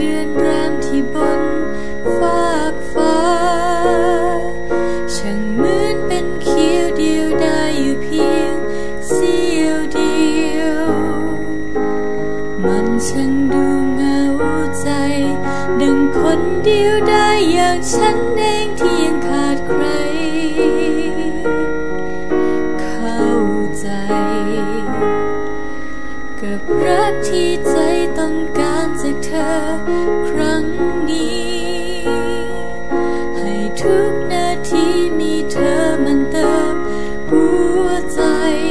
เดือนรามที่บนฟากฟ้าช่างเหมือนเป็นเขียวเดียวได้อยู่เพียงเสี้ยวเดียวมันช่างดูเหงาใจดังคนเดียวได้อย่างฉันเองที่ยังขาดใครเข้าใจกับรักที่ใจต้องการจากเธอครั้งนี้ให้ทุกนาทีมีเธอมันเติมหัวใจ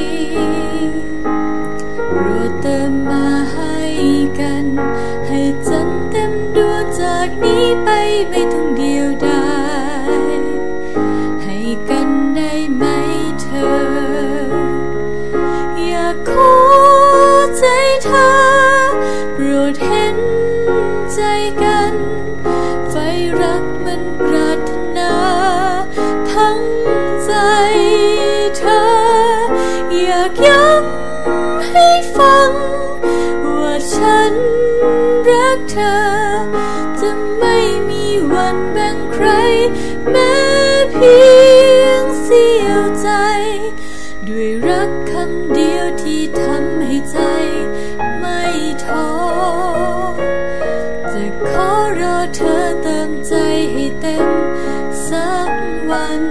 โปรดเติมมาให้กันให้จันทร์เต็มดวงจากนี้ไปไม่ต้องเดียวดายให้กันได้ไหมเธออยากขอใจเธอโปรดเห็นใจกันไฟรักมันปรารถนาทั้งใจเธออยากย้ำให้ฟังว่าฉันรักเธอจะไม่มีวันแบ่งใครแม้เพียงเสี้ยวใจด้วยรักคำเดียวที่ทำให้ใจไม่ท้อจะขอรอเธอเติมใจให้เต็มสักวัน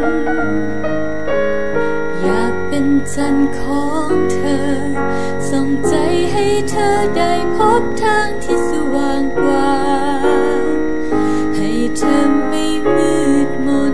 อยากเป็นจันทร์ของเธอส่งใจให้เธอได้พบทางที่สว่างกว่าให้เธอไม่มืดมน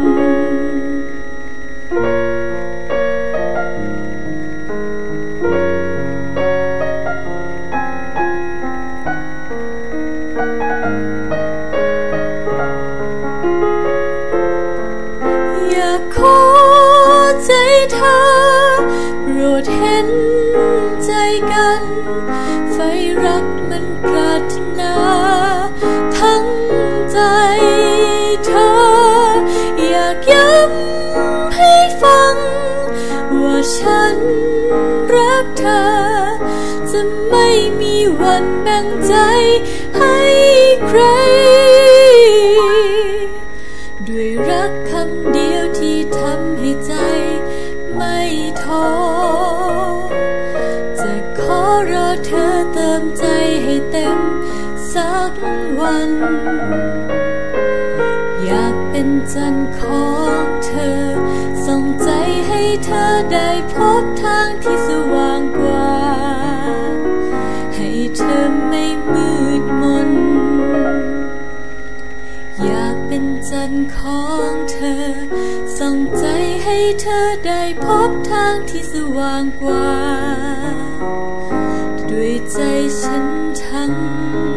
อยากขอใจเธอโปรดเห็นใจกันไฟรักมันปรารถนาทั้งใจเธออยากย้ำให้ฟังว่าฉันรักเธอจะไม่มีวันแบ่งใจให้ใครด้วยรักคำเดียวที่ทำให้ใจไม่ท้อจะขอรอเธอเติมใจให้เต็มสักวันอยากเป็นจันทร์ของเธอส่งใจให้เธอได้พบทางที่สว่างกว่าให้เธอไม่มืดมนอยากเป็นจันทร์ของเธอส่งใจให้เธอได้พบทางที่สว่างกว่าด้วยใจฉันทั้ง